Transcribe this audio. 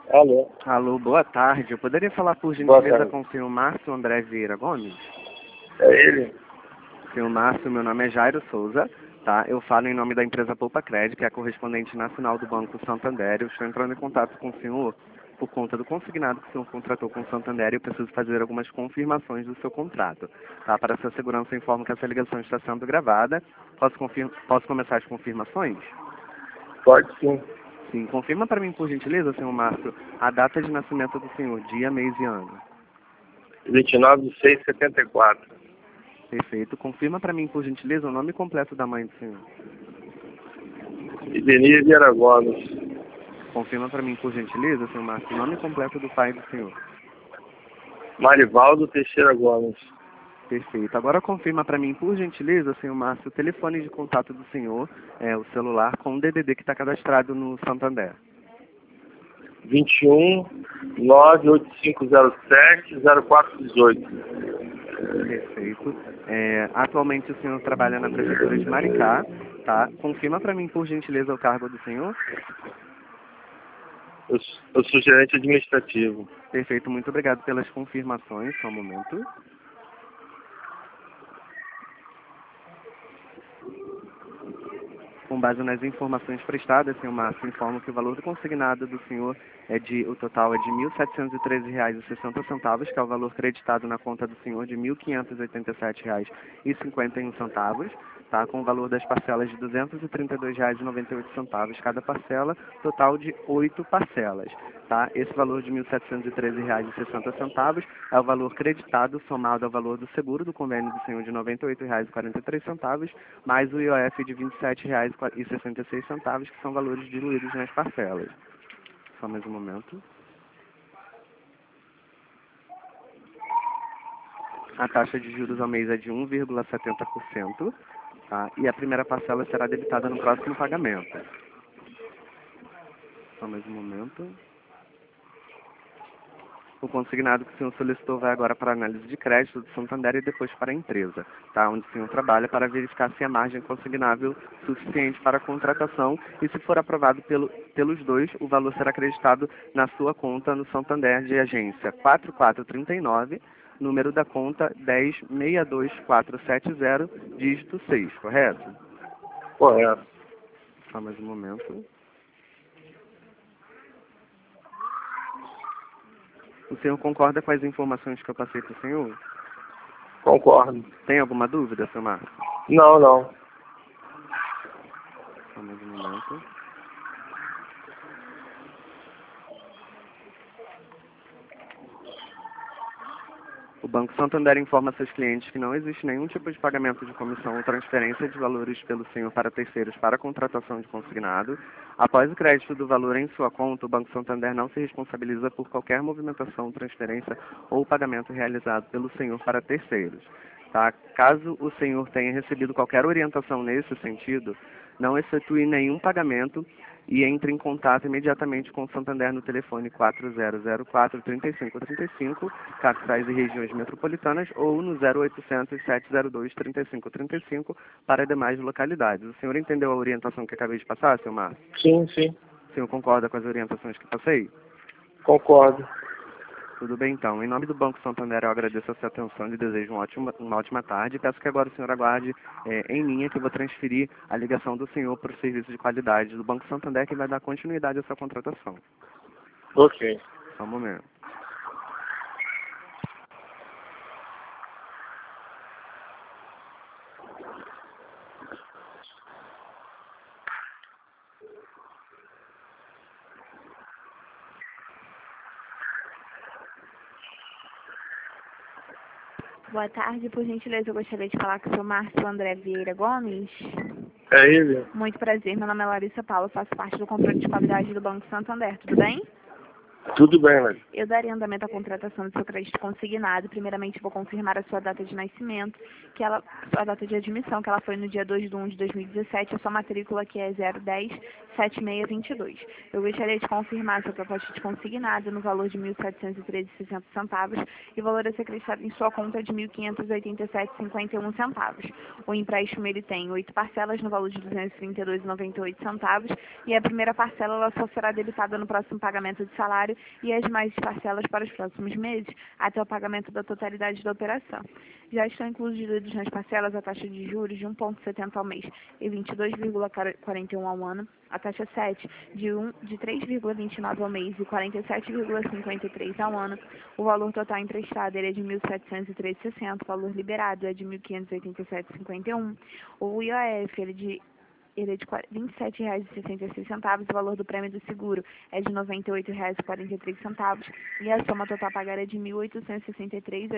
Alô? Alô, boa tarde. Eu poderia falar por Boa gentileza tarde. com o senhor Márcio André Vieira Gomes? É ele? Senhor Márcio, meu nome é Jairo Souza, tá? Eu falo em nome da empresa Poupa Crédito, que é a correspondente nacional do Banco Santander. Eu estou entrando em contato com o senhor por conta do consignado que o senhor contratou com o Santander e eu preciso fazer algumas confirmações do seu contrato, tá? Para sua segurança, eu informo que essa ligação está sendo gravada. Posso começar as confirmações? Pode sim. Sim, confirma para mim, por gentileza, senhor Márcio, a data de nascimento do senhor, dia, mês e ano. 29/6/74. Perfeito. Confirma para mim, por gentileza, o nome completo da mãe do senhor. Denise Vieira Gomes. Confirma para mim, por gentileza, senhor Márcio, o nome completo do pai do senhor. Marivaldo Teixeira Gomes. Perfeito. Agora confirma para mim, por gentileza, senhor Márcio, o telefone de contato do senhor, o celular, com o DDD que está cadastrado no Santander. 21/98507/0418. Perfeito. Atualmente o senhor trabalha na prefeitura de Maricá, tá? Confirma para mim, por gentileza, o cargo do senhor. Eu sou gerente administrativo. Perfeito. Muito obrigado pelas confirmações. Só um momento. Com base nas informações prestadas, senhor Márcio, informo que o valor do consignado do senhor o total é de R$ 1.713,60, que é o valor creditado na conta do senhor de R$ 1.587,51, tá? Com o valor das parcelas de R$ 232,98, cada parcela, total de 8 parcelas. Tá? Esse valor de R$ 1.713,60 é o valor creditado somado ao valor do seguro do convênio do senhor de R$ 98,43, mais o IOF de R$ 27,66, que são valores diluídos nas parcelas. Só mais um momento. A taxa de juros ao mês é de 1,70%, tá? E a primeira parcela será debitada no próximo pagamento. Só mais um momento. O consignado que o senhor solicitou vai agora para a análise de crédito do Santander e depois para a empresa, tá? Onde o senhor trabalha, para verificar se a margem é consignável suficiente para a contratação e, se for aprovado pelos dois, o valor será acreditado na sua conta no Santander de agência 4439, número da conta 1062470, dígito 6, correto? Correto. Só mais um momento. O senhor concorda com as informações que eu passei para o senhor? Concordo. Tem alguma dúvida, senhor Márcio? Não. Só mais um momento. O Banco Santander informa seus clientes que não existe nenhum tipo de pagamento de comissão ou transferência de valores pelo senhor para terceiros para a contratação de consignado. Após o crédito do valor em sua conta, o Banco Santander não se responsabiliza por qualquer movimentação, transferência ou pagamento realizado pelo senhor para terceiros. Tá? Caso o senhor tenha recebido qualquer orientação nesse sentido, não efetue nenhum pagamento e entre em contato imediatamente com o Santander no telefone 4004-3535, capitais e regiões metropolitanas, ou no 0800-702-3535 para demais localidades. O senhor entendeu a orientação que acabei de passar, senhor Márcio? Sim. O senhor concorda com as orientações que passei? Concordo. Tudo bem, então. Em nome do Banco Santander, eu agradeço a sua atenção e lhe desejo uma ótima tarde. Peço que agora o senhor aguarde em linha, que eu vou transferir a ligação do senhor para o serviço de qualidade do Banco Santander, que vai dar continuidade à sua contratação. Ok. Só um momento. Boa tarde, por gentileza, eu gostaria de falar com o senhor Márcio André Vieira Gomes. É ele? Muito prazer, meu nome é Larissa Paula, faço parte do controle de qualidade do Banco Santander, tudo bem? Tudo bem, Larissa. Eu daria andamento à contratação do seu crédito consignado. Primeiramente, vou confirmar a sua data de nascimento, a data de admissão, que ela foi no dia 2/1 de 2017, a sua matrícula que é 010-7622. Eu gostaria de confirmar a sua proposta de consignado no valor de R$ 1.713,60 e o valor a ser acreditado em sua conta de R$ 1.587,51. O empréstimo ele tem 8 parcelas no valor de R$ 232,98 e a primeira parcela ela só será debitada no próximo pagamento de salário salário e as mais parcelas para os próximos meses, até o pagamento da totalidade da operação. Já estão incluídos nas parcelas a taxa de juros de 1,70 ao mês e 22,41 ao ano, a taxa 7 de 3,29 ao mês e 47,53 ao ano, o valor total emprestado ele é de R$ 1.713,60, o valor liberado é de R$ 1.587,51, o IOF ele é de R$ 27,66, o valor do prêmio do seguro é de R$ 98,43 e a soma total a pagar é de R$ 1.863,86.